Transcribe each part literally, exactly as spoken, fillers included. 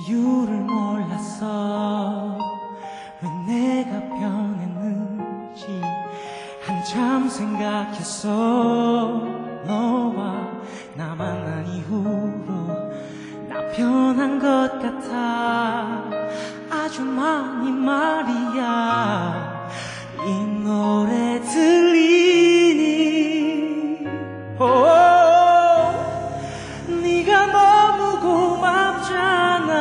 이유를 몰랐어. 왜 내가 변했는지 한참 생각했어. 너와 나 만난 이후로 나 변한 것 같아. 아주 많이 말이야. 이 노래 들리니 오, 네가 너무 고맙잖아.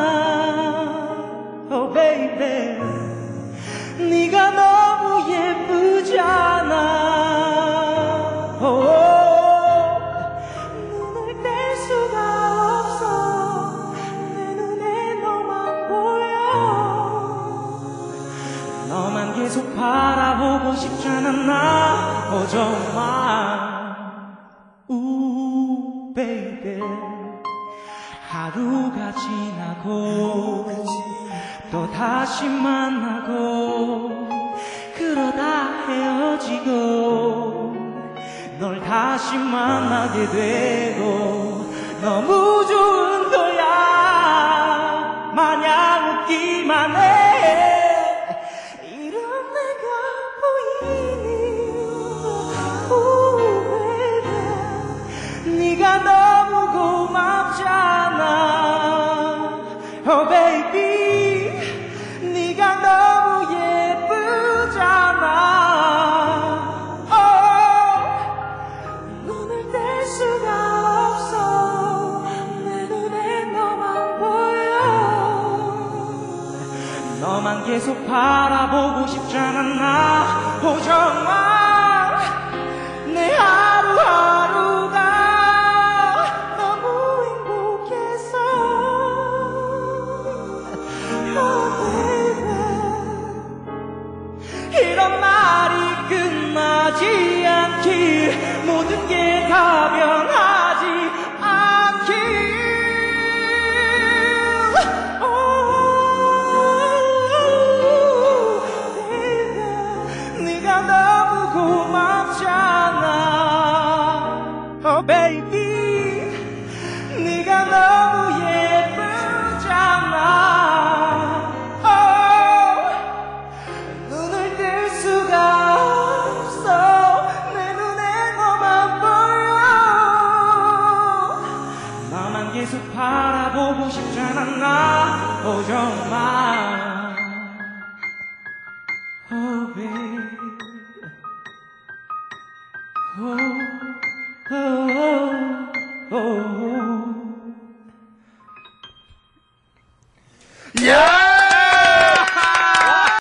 Oh baby, 네가 너무 예쁘잖아. oh, 눈을 뗄 수가 없어. 내 눈에 너만 보여. 너만 계속 바라보고 싶잖아. 나 oh, 정말 우 baby. 하루가 지나고 또 다시 만나고 그러다 헤어지고 널 다시 만나게 되고 너무 좋은 거야. 마냥 웃기만 해. 이런 내가 보이니 오 baby. 네가 너무 고맙잖아. Oh baby, 네가 너무 예쁘잖아. oh, 눈을 뗄 수가 없어. 내 눈에 너만 보여. 너만 계속 바라보고 싶잖아. 나 oh, 정말 내 하루하루가 너무 행복했어. 이런 말이 끝나지 않길, 모든 게 다 변하지 않길. oh, baby. 네가 너무 고맙잖아. oh baby, 네가 너무 예쁘잖아. 계속 바라보고 싶잖아. 나 oh, 정말 oh baby. oh, oh, oh, oh. Yeah!